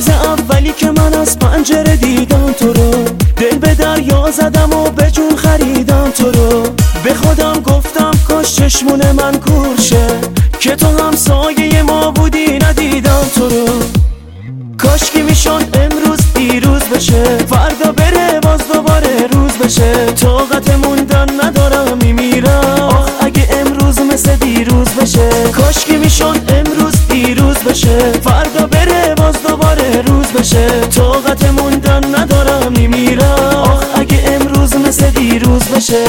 روز اولی که من از پنجره دیدم تو رو، دل به دریا زدم و به جون خریدم تو رو. به خودم گفتم کاش چشمون من کور شه، که تو هم سایه ما بودی ندیدم تو رو. کاش که میشد امروز دیروز بشه، فردا بره باز دوباره روز بشه. طاقت موندن ندارم میمیرم، آخ اگه امروز مثل دیروز بشه. کاش که میشد امروز دیروز بشه، فردا بره باز دوباره روز بشه. طاقت موندن ندارم میمیرم، آخ اگه امروز مثل دیروز بشه.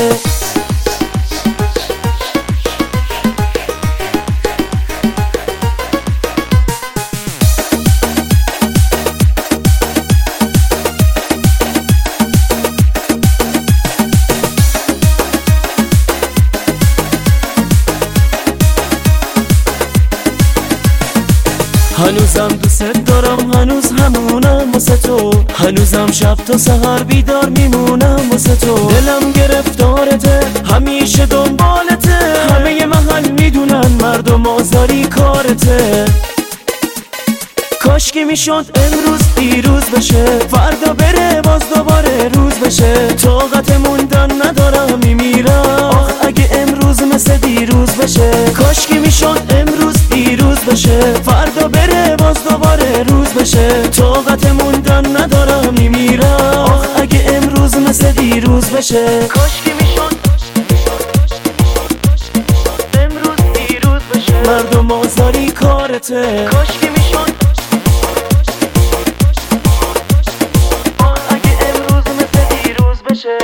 هنوزم دوست دارم، هنوز همونم واسه تو. هنوزم شب تا سحر بیدار میمونم واسه تو. دلم گرفتارته، همیشه دنبالته. همه محل میدونن مردم آزاری کارته. کاش که میشد امروز دیروز بشه، فردا بره باز دوباره روز بشه. طاقت موندن ندارم میمیرم، آخ اگه امروز مثل دیروز بشه. کاش که میشد امروز دیروز بشه، فردا بره باز دوباره روز بشه. طاقت موندن ندارم میمیرم، آخ اگه امروز مثل دیروز بشه. کاش که میشد امروز دیروز بشه، مردم آزاری کارته. کاش که میشد اگه امروز مثل دیروز بشه.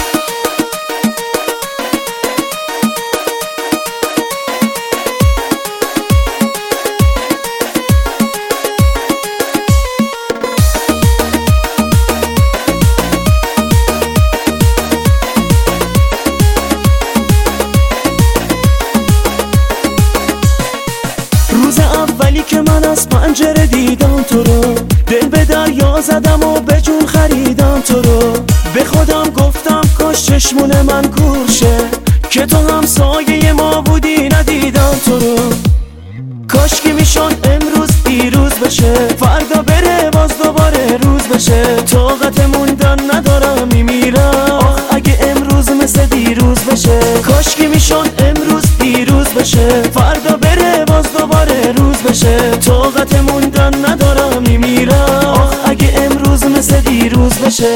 روز اولی که من از پنجره دیدم تو رو، دل به دریا زدم و به جون خریدم تو رو. به خودم گفتم کاش چشمون من کور شه، که تو هم سایه ما بودی ندیدم تو رو. کاش که میشد امروز دیروز بشه، فردا بره باز دوباره روز بشه. طاقت موندن ندارم میمیرم، آخ اگه امروز مثل دیروز بشه. کاش که میشد امروز دیروز بشه، فردا بره باز دوباره روز بشه. طاقت موندن ندارم میمیرم، آخ اگه امروز مثل دیروز بشه.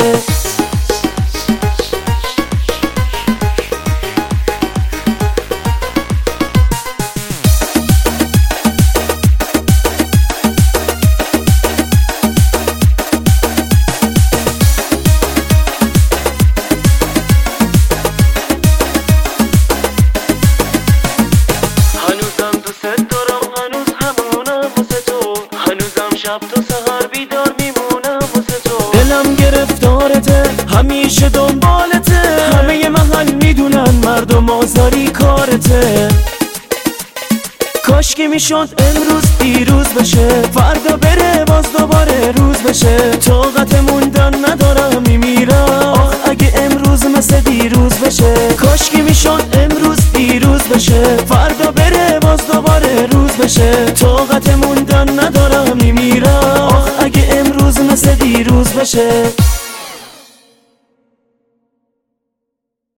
شب تا سحر بیدار میمونم واسه تو. دلم گرفتارته، همیشه دنبالته. همه محل میدونن مردم آزاری کارته. کاش که میشد امروز دیروز بشه، فردا بره باز دوباره روز بشه. طاقت موندن ندارم میمیرم، آخ اگه امروز مثل دیروز بشه. کاش که میشد امروز دیروز بشه، فردا بره باز دوباره روز بشه. طاقت موندن ندارم میمیرم، آخ اگه امروز مثل دیروز بشه.